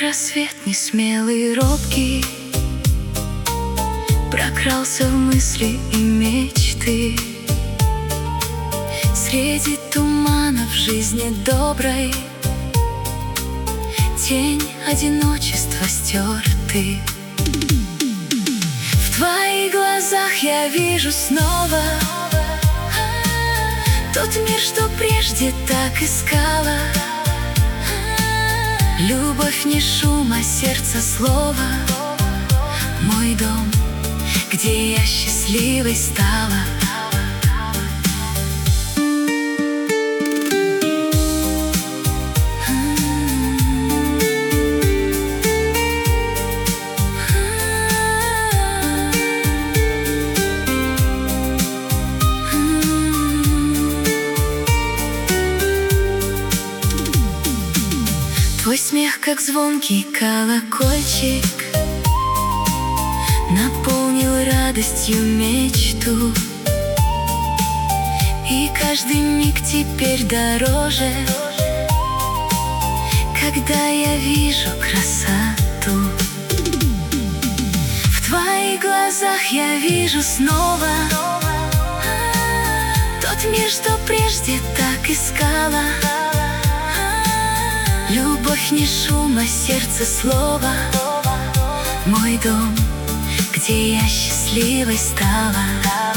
рассвет несмелый и робкий прокрался в мысли и мечты. Среди туманов жизни доброй тень одиночества стер ты. В твоих глазах я вижу снова тот мир, что прежде так искала. Любовь не шум, а сердце слово. Мой дом, где я счастливой стала. Твой смех, как звонкий колокольчик, наполнил радостью мечту. И каждый миг теперь дороже, когда я вижу красоту. В твоих глазах я вижу снова тот мир, что прежде так искала. Любовь не шум, а сердце слово. Мой дом, где я счастливой стала.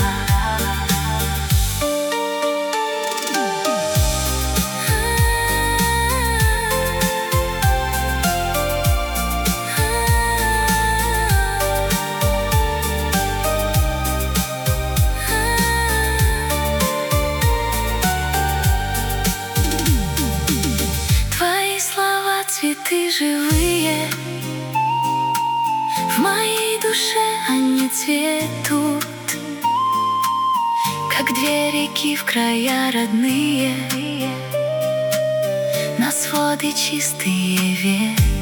Цветы живые, в моей душе они цветут, как две реки в края родные, на своды чистые ведут.